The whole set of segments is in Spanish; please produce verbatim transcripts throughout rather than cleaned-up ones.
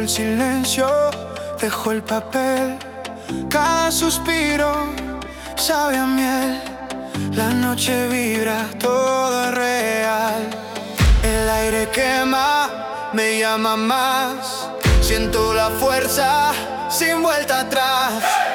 el silencio, dejó el papel. Cada suspiro sabe a miel. La noche vibra, todo es real. El aire quema, me llama más. Siento la fuerza sin vuelta atrás.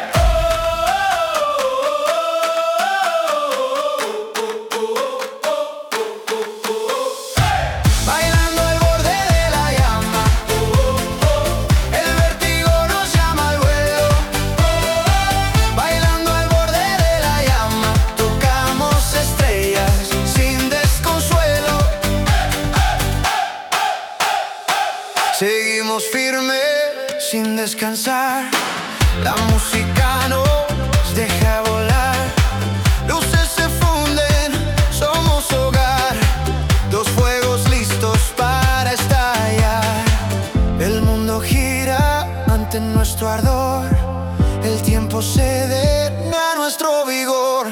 Seguimos firmes sin descansar. La música nos deja volar. Luces se funden, somos hogar. Dos fuegos listos para estallar. El mundo gira ante nuestro ardor. El tiempo cede a nuestro vigor.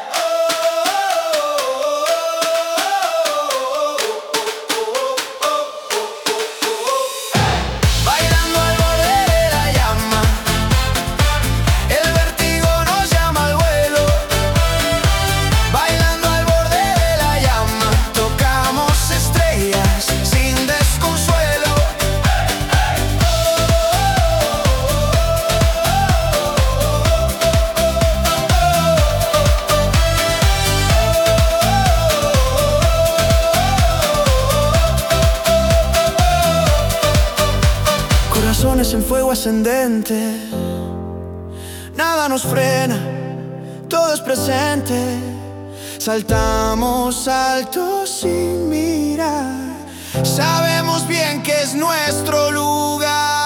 Corazones en fuego ascendente, nada nos frena, todo es presente. Saltamos alto sin mirar, sabemos bien que es nuestro lugar.